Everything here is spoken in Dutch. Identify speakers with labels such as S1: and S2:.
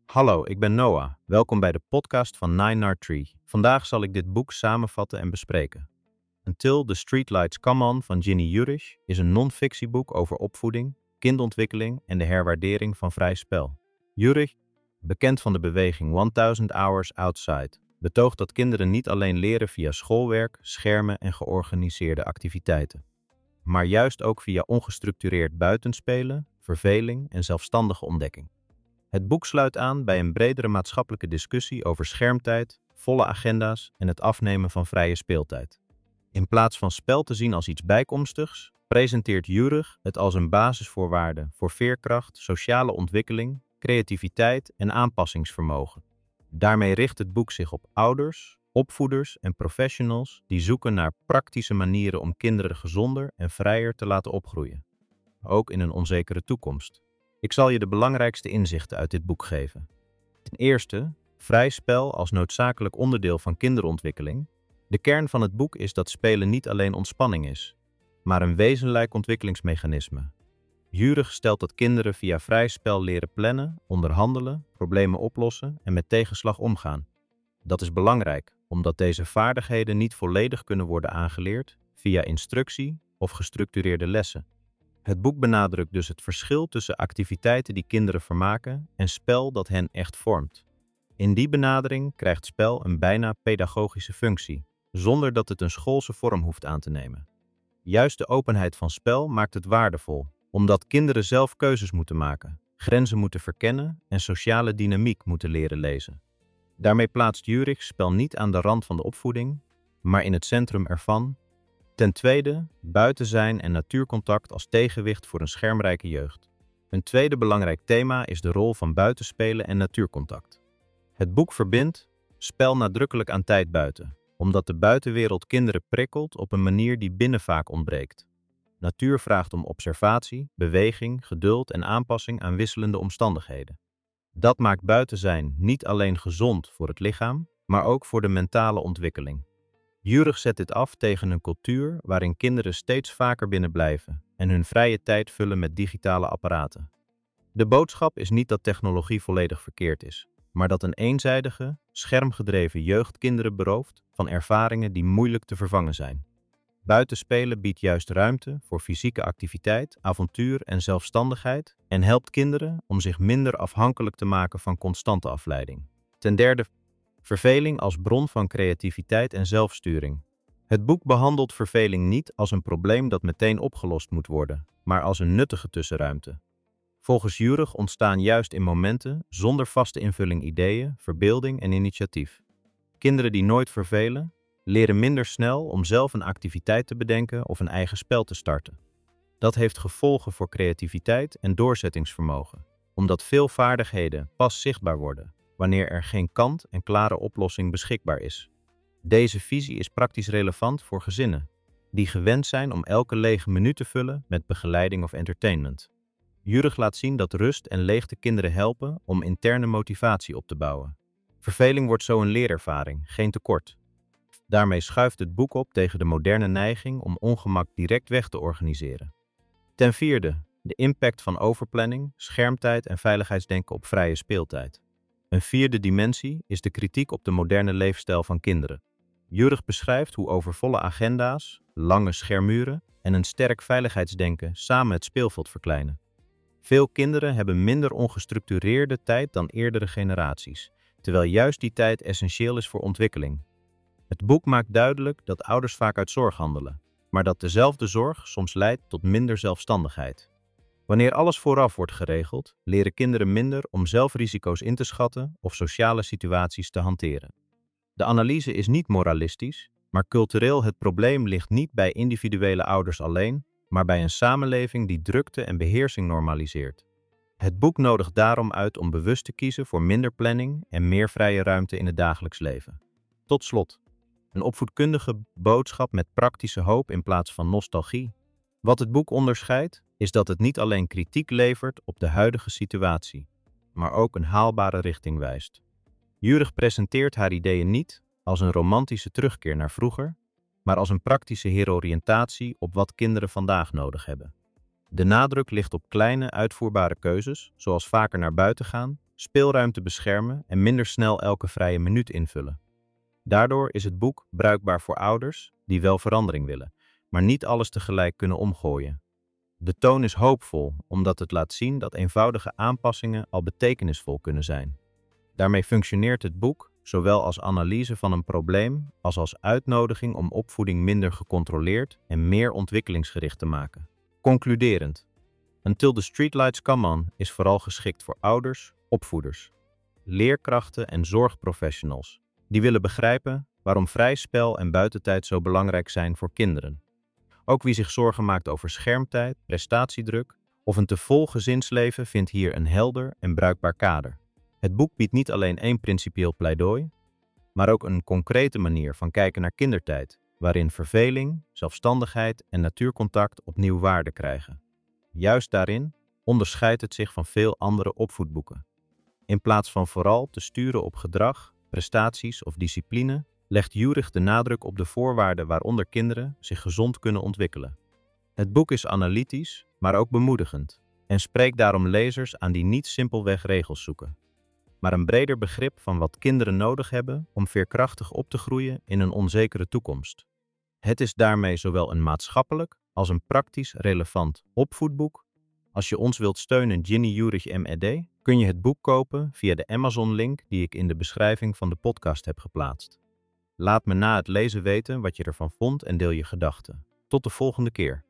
S1: Hallo, ik ben Noah. Welkom bij de podcast van Nine Nard Tree. Vandaag zal ik dit boek samenvatten en bespreken. Until the Streetlights Come On van Ginny Jurich is een non-fictieboek over opvoeding, kindontwikkeling en de herwaardering van vrij spel. Jurich, bekend van de beweging 1000 Hours Outside, betoogt dat kinderen niet alleen leren via schoolwerk, schermen en georganiseerde activiteiten, maar juist ook via ongestructureerd buitenspelen, verveling en zelfstandige ontdekking. Het boek sluit aan bij een bredere maatschappelijke discussie over schermtijd, volle agenda's en het afnemen van vrije speeltijd. In plaats van spel te zien als iets bijkomstigs, presenteert Jurich het als een basisvoorwaarde voor veerkracht, sociale ontwikkeling, creativiteit en aanpassingsvermogen. Daarmee richt het boek zich op ouders, opvoeders en professionals die zoeken naar praktische manieren om kinderen gezonder en vrijer te laten opgroeien, ook in een onzekere toekomst. Ik zal je de belangrijkste inzichten uit dit boek geven. Ten eerste, vrij spel als noodzakelijk onderdeel van kinderontwikkeling. De kern van het boek is dat spelen niet alleen ontspanning is, maar een wezenlijk ontwikkelingsmechanisme. Jurich stelt dat kinderen via vrij spel leren plannen, onderhandelen, problemen oplossen en met tegenslag omgaan. Dat is belangrijk, omdat deze vaardigheden niet volledig kunnen worden aangeleerd via instructie of gestructureerde lessen. Het boek benadrukt dus het verschil tussen activiteiten die kinderen vermaken en spel dat hen echt vormt. In die benadering krijgt spel een bijna pedagogische functie, zonder dat het een schoolse vorm hoeft aan te nemen. Juist de openheid van spel maakt het waardevol, omdat kinderen zelf keuzes moeten maken, grenzen moeten verkennen en sociale dynamiek moeten leren lezen. Daarmee plaatst Jurich spel niet aan de rand van de opvoeding, maar in het centrum ervan. Ten tweede, buiten zijn en natuurcontact als tegenwicht voor een schermrijke jeugd. Een tweede belangrijk thema is de rol van buitenspelen en natuurcontact. Het boek verbindt spel nadrukkelijk aan tijd buiten, omdat de buitenwereld kinderen prikkelt op een manier die binnen vaak ontbreekt. Natuur vraagt om observatie, beweging, geduld en aanpassing aan wisselende omstandigheden. Dat maakt buiten zijn niet alleen gezond voor het lichaam, maar ook voor de mentale ontwikkeling. Jurich zet dit af tegen een cultuur waarin kinderen steeds vaker binnen blijven en hun vrije tijd vullen met digitale apparaten. De boodschap is niet dat technologie volledig verkeerd is, maar dat een eenzijdige, schermgedreven jeugd kinderen berooft van ervaringen die moeilijk te vervangen zijn. Buitenspelen biedt juist ruimte voor fysieke activiteit, avontuur en zelfstandigheid en helpt kinderen om zich minder afhankelijk te maken van constante afleiding. Ten derde, verveling als bron van creativiteit en zelfsturing. Het boek behandelt verveling niet als een probleem dat meteen opgelost moet worden, maar als een nuttige tussenruimte. Volgens Jurich ontstaan juist in momenten zonder vaste invulling ideeën, verbeelding en initiatief. Kinderen die nooit vervelen, leren minder snel om zelf een activiteit te bedenken of een eigen spel te starten. Dat heeft gevolgen voor creativiteit en doorzettingsvermogen, omdat veel vaardigheden pas zichtbaar worden wanneer er geen kant-en-klare oplossing beschikbaar is. Deze visie is praktisch relevant voor gezinnen, die gewend zijn om elke lege minuut te vullen met begeleiding of entertainment. Jurich laat zien dat rust en leegte kinderen helpen om interne motivatie op te bouwen. Verveling wordt zo een leerervaring, geen tekort. Daarmee schuift het boek op tegen de moderne neiging om ongemak direct weg te organiseren. Ten vierde, de impact van overplanning, schermtijd en veiligheidsdenken op vrije speeltijd. Een vierde dimensie is de kritiek op de moderne leefstijl van kinderen. Jurich beschrijft hoe overvolle agenda's, lange schermuren en een sterk veiligheidsdenken samen het speelveld verkleinen. Veel kinderen hebben minder ongestructureerde tijd dan eerdere generaties, terwijl juist die tijd essentieel is voor ontwikkeling. Het boek maakt duidelijk dat ouders vaak uit zorg handelen, maar dat dezelfde zorg soms leidt tot minder zelfstandigheid. Wanneer alles vooraf wordt geregeld, leren kinderen minder om zelf risico's in te schatten of sociale situaties te hanteren. De analyse is niet moralistisch, maar cultureel. Het probleem ligt niet bij individuele ouders alleen, maar bij een samenleving die drukte en beheersing normaliseert. Het boek nodigt daarom uit om bewust te kiezen voor minder planning en meer vrije ruimte in het dagelijks leven. Tot slot, een opvoedkundige boodschap met praktische hoop in plaats van nostalgie. Wat het boek onderscheidt, is dat het niet alleen kritiek levert op de huidige situatie, maar ook een haalbare richting wijst. Jurich presenteert haar ideeën niet als een romantische terugkeer naar vroeger, maar als een praktische heroriëntatie op wat kinderen vandaag nodig hebben. De nadruk ligt op kleine, uitvoerbare keuzes, zoals vaker naar buiten gaan, speelruimte beschermen en minder snel elke vrije minuut invullen. Daardoor is het boek bruikbaar voor ouders die wel verandering willen, maar niet alles tegelijk kunnen omgooien. De toon is hoopvol, omdat het laat zien dat eenvoudige aanpassingen al betekenisvol kunnen zijn. Daarmee functioneert het boek zowel als analyse van een probleem als uitnodiging om opvoeding minder gecontroleerd en meer ontwikkelingsgericht te maken. Concluderend. Until the Streetlights Come On is vooral geschikt voor ouders, opvoeders, leerkrachten en zorgprofessionals die willen begrijpen waarom vrij spel en buitentijd zo belangrijk zijn voor kinderen. Ook wie zich zorgen maakt over schermtijd, prestatiedruk of een te vol gezinsleven vindt hier een helder en bruikbaar kader. Het boek biedt niet alleen één principieel pleidooi, maar ook een concrete manier van kijken naar kindertijd, waarin verveling, zelfstandigheid en natuurcontact opnieuw waarde krijgen. Juist daarin onderscheidt het zich van veel andere opvoedboeken. In plaats van vooral te sturen op gedrag, prestaties of discipline, legt Jurich de nadruk op de voorwaarden waaronder kinderen zich gezond kunnen ontwikkelen. Het boek is analytisch, maar ook bemoedigend en spreekt daarom lezers aan die niet simpelweg regels zoeken, maar een breder begrip van wat kinderen nodig hebben om veerkrachtig op te groeien in een onzekere toekomst. Het is daarmee zowel een maatschappelijk als een praktisch relevant opvoedboek. Als je ons wilt steunen, Ginny Jurich MED, kun je het boek kopen via de Amazon-link die ik in de beschrijving van de podcast heb geplaatst. Laat me na het lezen weten wat je ervan vond en deel je gedachten. Tot de volgende keer.